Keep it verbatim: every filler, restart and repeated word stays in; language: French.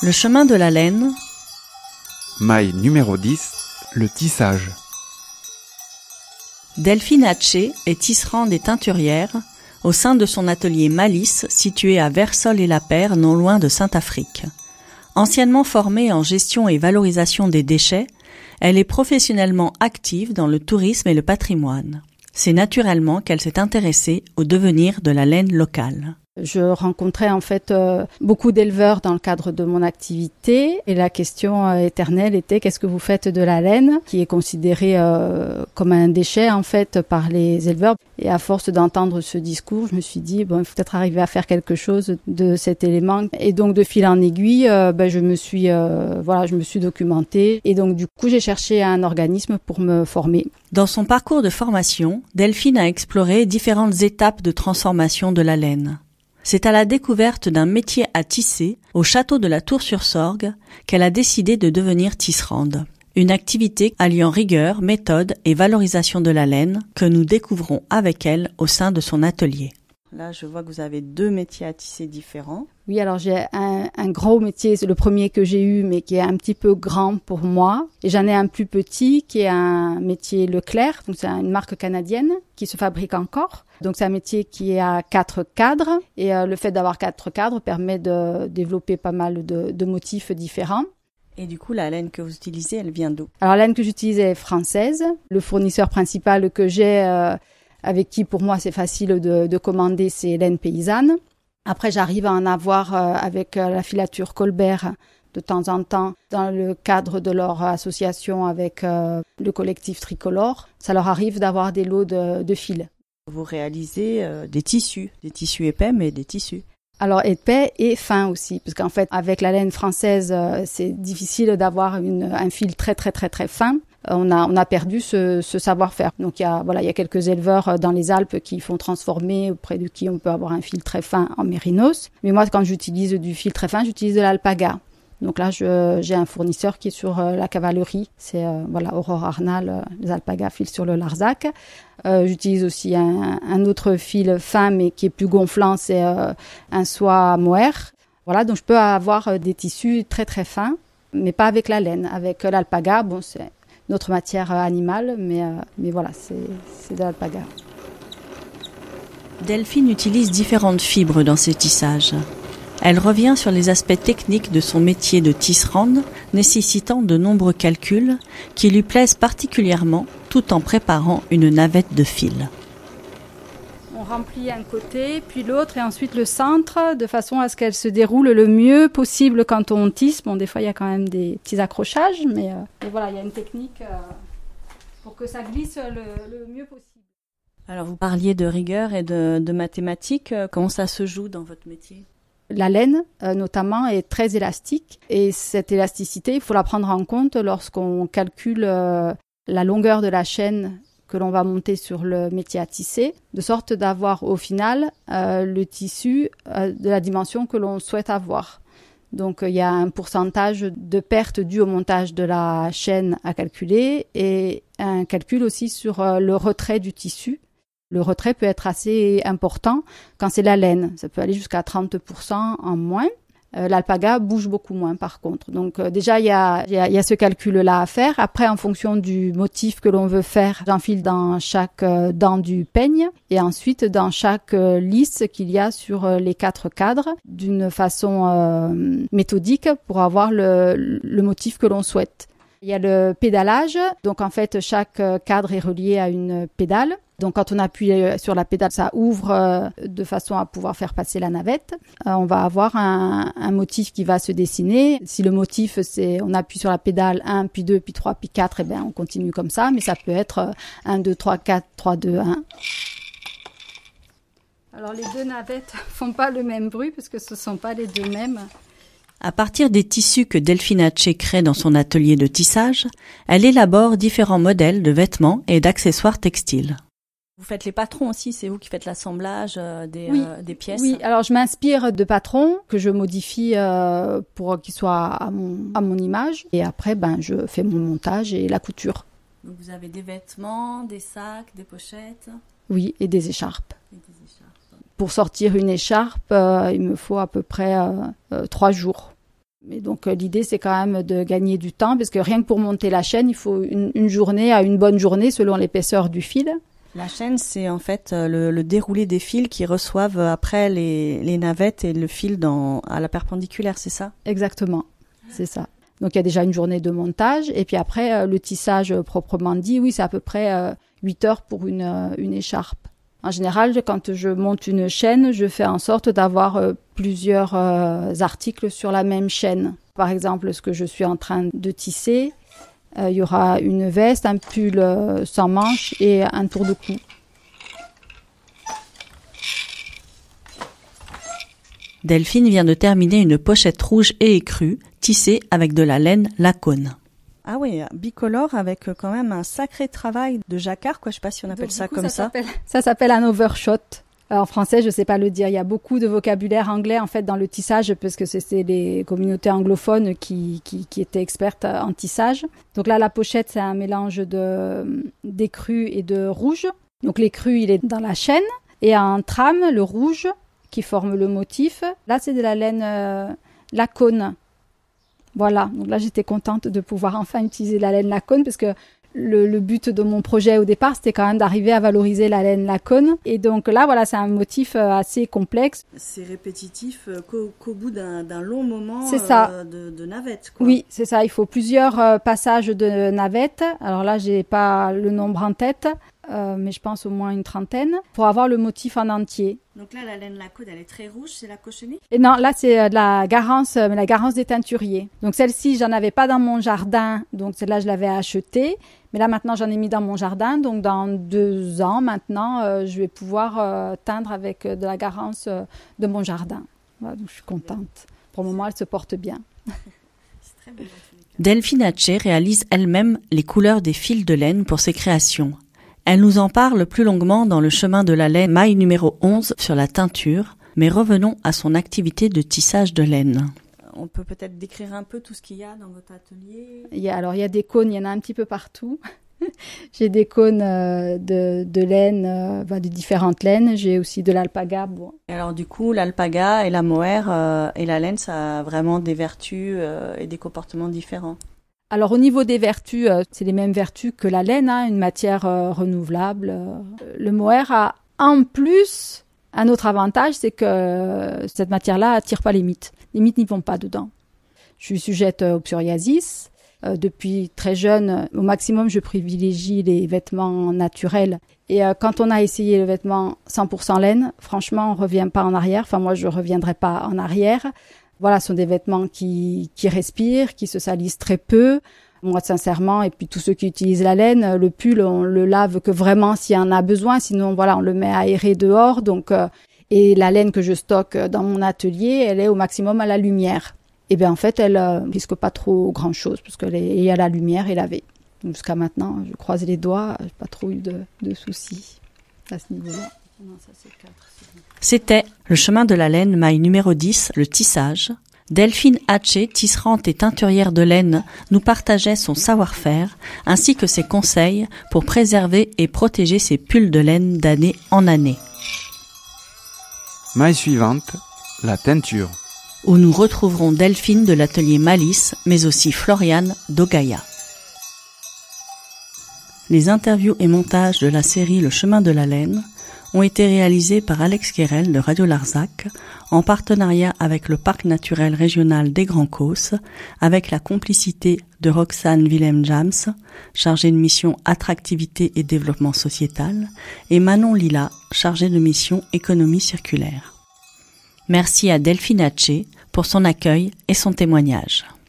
Le chemin de la laine. Maille numéro dix, le tissage. Delphine Hatché est tisserande et teinturière au sein de son atelier Malice situé à Versol-et-la-Paire, non loin de Saint-Affrique. Anciennement formée en gestion et valorisation des déchets, elle est professionnellement active dans le tourisme et le patrimoine. C'est naturellement qu'elle s'est intéressée au devenir de la laine locale. Je rencontrais en fait euh, beaucoup d'éleveurs dans le cadre de mon activité et la question euh, éternelle était qu'est-ce que vous faites de la laine qui est considérée euh, comme un déchet en fait par les éleveurs. Et à force d'entendre ce discours, je me suis dit bon, il faut peut-être arriver à faire quelque chose de cet élément. Et donc de fil en aiguille, euh, ben, je me suis euh, voilà, je me suis documentée et donc du coup j'ai cherché un organisme pour me former. Dans son parcours de formation, Delphine a exploré différentes étapes de transformation de la laine. C'est à la découverte d'un métier à tisser au château de la Tour-sur-Sorgue qu'elle a décidé de devenir tisserande. Une activité alliant rigueur, méthode et valorisation de la laine que nous découvrons avec elle au sein de son atelier. Là, je vois que vous avez deux métiers à tisser différents. Oui, alors j'ai un, un gros métier, c'est le premier que j'ai eu, mais qui est un petit peu grand pour moi. Et j'en ai un plus petit, qui est un métier Leclerc, donc c'est une marque canadienne qui se fabrique encore. Donc c'est un métier qui a quatre cadres, et euh, le fait d'avoir quatre cadres permet de développer pas mal de, de motifs différents. Et du coup, la laine que vous utilisez, elle vient d'où? Alors la laine que j'utilise est française. Le fournisseur principal que j'ai... Euh, avec qui pour moi c'est facile de, de commander, c'est laine paysanne. Après j'arrive à en avoir euh, avec euh, la filature Colbert de temps en temps dans le cadre de leur association avec euh, le collectif Tricolore. Ça leur arrive d'avoir des lots de, de fils. Vous réalisez euh, des tissus, des tissus épais mais des tissus. Alors épais et fins aussi, parce qu'en fait avec la laine française euh, c'est difficile d'avoir une, un fil très très très très fin. On a, on a perdu ce, ce savoir-faire. Donc il y a, voilà, il y a quelques éleveurs dans les Alpes qui font transformer, auprès de qui on peut avoir un fil très fin en mérinos. Mais moi, quand j'utilise du fil très fin, j'utilise de l'alpaga. Donc là, je, j'ai un fournisseur qui est sur euh, la cavalerie. C'est euh, voilà, Aurore Arnal, euh, les alpagas filent sur le Larzac. Euh, j'utilise aussi un, un autre fil fin, mais qui est plus gonflant, c'est euh, un soie mohair. Voilà, donc je peux avoir des tissus très très fins, mais pas avec la laine. Avec l'alpaga, bon, c'est notre matière animale, mais, euh, mais voilà, c'est, c'est de l'alpaga. Delphine utilise différentes fibres dans ses tissages. Elle revient sur les aspects techniques de son métier de tisserande, nécessitant de nombreux calculs qui lui plaisent particulièrement, tout en préparant une navette de fil. On remplit un côté, puis l'autre, et ensuite le centre, de façon à ce qu'elle se déroule le mieux possible quand on tisse. Bon, des fois, il y a quand même des petits accrochages, mais, euh, mais voilà, il y a une technique euh, pour que ça glisse le, le mieux possible. Alors, vous parliez de rigueur et de, de mathématiques. Comment ça se joue dans votre métier ? La laine, euh, notamment, est très élastique, et cette élasticité, il faut la prendre en compte lorsqu'on calcule euh, la longueur de la chaîne que l'on va monter sur le métier à tisser, de sorte d'avoir au final euh, le tissu euh, de la dimension que l'on souhaite avoir. Donc euh, il y a un pourcentage de perte due au montage de la chaîne à calculer et un calcul aussi sur euh, le retrait du tissu. Le retrait peut être assez important quand c'est la laine, ça peut aller jusqu'à trente pour cent en moins. Euh, l'alpaga bouge beaucoup moins par contre. Donc euh, déjà il y a, y, a, y a ce calcul-là à faire. Après en fonction du motif que l'on veut faire, j'enfile dans chaque euh, dent du peigne et ensuite dans chaque euh, lisse qu'il y a sur euh, les quatre cadres d'une façon euh, méthodique pour avoir le, le motif que l'on souhaite. Il y a le pédalage, donc en fait chaque cadre est relié à une pédale. Donc quand on appuie sur la pédale, ça ouvre de façon à pouvoir faire passer la navette. Euh, on va avoir un, un motif qui va se dessiner. Si le motif, c'est on appuie sur la pédale un, puis deux, puis trois, puis quatre, et bien on continue comme ça. Mais ça peut être un, deux, trois, quatre, trois, deux, un. Alors les deux navettes font pas le même bruit parce que ce sont pas les deux mêmes. À partir des tissus que Delphine Hatché crée dans son atelier de tissage, elle élabore différents modèles de vêtements et d'accessoires textiles. Vous faites les patrons aussi, c'est vous qui faites l'assemblage euh, des, oui, euh, des pièces? Oui, alors je m'inspire de patrons que je modifie euh, pour qu'ils soient à mon, à mon image. Et après, ben, je fais mon montage et la couture. Donc vous avez des vêtements, des sacs, des pochettes? Oui, et des écharpes. Et des écharpes. Pour sortir une écharpe, euh, il me faut à peu près euh, euh, trois jours. Mais donc euh, l'idée c'est quand même de gagner du temps parce que rien que pour monter la chaîne, il faut une, une journée à une bonne journée selon l'épaisseur du fil. La chaîne, c'est en fait le, le déroulé des fils qui reçoivent après les, les navettes et le fil dans, à la perpendiculaire, c'est ça? Exactement, c'est ça. Donc il y a déjà une journée de montage et puis après euh, le tissage euh, proprement dit, oui c'est à peu près euh, huit heures pour une, euh, une écharpe. En général, quand je monte une chaîne, je fais en sorte d'avoir euh, plusieurs euh, articles sur la même chaîne. Par exemple, ce que je suis en train de tisser, euh, il y aura une veste, un pull euh, sans manches et un tour de cou. Delphine vient de terminer une pochette rouge et écrue, tissée avec de la laine Lacone. Ah oui, bicolore avec quand même un sacré travail de jacquard, quoi. Je sais pas si on appelle Donc, ça coup, comme ça. Ça, ça s'appelle un overshot. En français, je sais pas le dire. Il y a beaucoup de vocabulaire anglais en fait dans le tissage parce que c'est les communautés anglophones qui, qui, qui étaient expertes en tissage. Donc là, la pochette, c'est un mélange de d'écru et de rouge. Donc l'écru, il est dans la chaîne et en trame, le rouge qui forme le motif. Là, c'est de la laine euh, Lacone. Voilà, donc là j'étais contente de pouvoir enfin utiliser la laine Lacone parce que le, le but de mon projet au départ c'était quand même d'arriver à valoriser la laine Lacone et donc là voilà c'est un motif assez complexe. C'est répétitif qu'au, qu'au bout d'un, d'un long moment c'est ça. Euh, de, de navette quoi. Oui c'est ça, il faut plusieurs euh, passages de navette, alors là j'ai pas le nombre en tête. Euh, mais je pense au moins une trentaine, pour avoir le motif en entier. Donc là, la laine Lacone, elle est très rouge, c'est la cochenille? Et non, là, c'est euh, de la garance, euh, la garance des teinturiers. Donc celle-ci, j'en avais pas dans mon jardin, donc celle-là, je l'avais achetée. Mais là, maintenant, j'en ai mis dans mon jardin. Donc dans deux ans, maintenant, euh, je vais pouvoir euh, teindre avec euh, de la garance euh, de mon jardin. Voilà, donc je suis contente. Pour le moment, elle se porte bien. C'est très beau. Delphine Hatché réalise elle-même les couleurs des fils de laine pour ses créations. Elle nous en parle plus longuement dans le chemin de la laine maille numéro onze sur la teinture, mais revenons à son activité de tissage de laine. On peut peut-être décrire un peu tout ce qu'il y a dans votre atelier? Il y a, alors il y a des cônes, il y en a un petit peu partout. J'ai des cônes euh, de, de laine, euh, bah, de différentes laines. J'ai aussi de l'alpaga. Bon. Et alors du coup, l'alpaga et la mohair euh, et la laine, ça a vraiment des vertus euh, et des comportements différents? Alors au niveau des vertus, euh, c'est les mêmes vertus que la laine, hein, une matière euh, renouvelable. Euh, le mohair a en plus un autre avantage, c'est que euh, cette matière-là attire pas les mites. Les mites n'y vont pas dedans. Je suis sujette euh, au psoriasis. Euh, depuis très jeune, au maximum, je privilégie les vêtements naturels. Et euh, quand on a essayé le vêtement cent pour cent laine, franchement, on revient pas en arrière. Enfin, moi, je reviendrai pas en arrière. Voilà, ce sont des vêtements qui, qui respirent, qui se salissent très peu. Moi, sincèrement, et puis tous ceux qui utilisent la laine, le pull, on le lave que vraiment s'il y en a besoin. Sinon, voilà, on le met aéré dehors. Donc, euh, et la laine que je stocke dans mon atelier, elle est au maximum à la lumière. Et bien, en fait, elle euh, risque pas trop grand-chose parce qu'elle est à la lumière et lavée. Donc, jusqu'à maintenant, je croise les doigts, j'ai pas trop eu de, de soucis à ce niveau-là. Non, ça, c'est quatre. C'était le chemin de la laine maille numéro dix, le tissage. Delphine Hatché, tisserande et teinturière de laine, nous partageait son savoir-faire ainsi que ses conseils pour préserver et protéger ses pulls de laine d'année en année. Maille suivante, la teinture. Où nous retrouverons Delphine de l'atelier Malice, mais aussi Floriane d'Ogaya. Les interviews et montages de la série Le chemin de la laine ont été réalisés par Alex Querel de Radio Larzac, en partenariat avec le Parc naturel régional des Grands Causses, avec la complicité de Roxane Willem-Jams, chargée de mission attractivité et développement sociétal, et Manon Lila, chargée de mission économie circulaire. Merci à Delphine Hatché pour son accueil et son témoignage.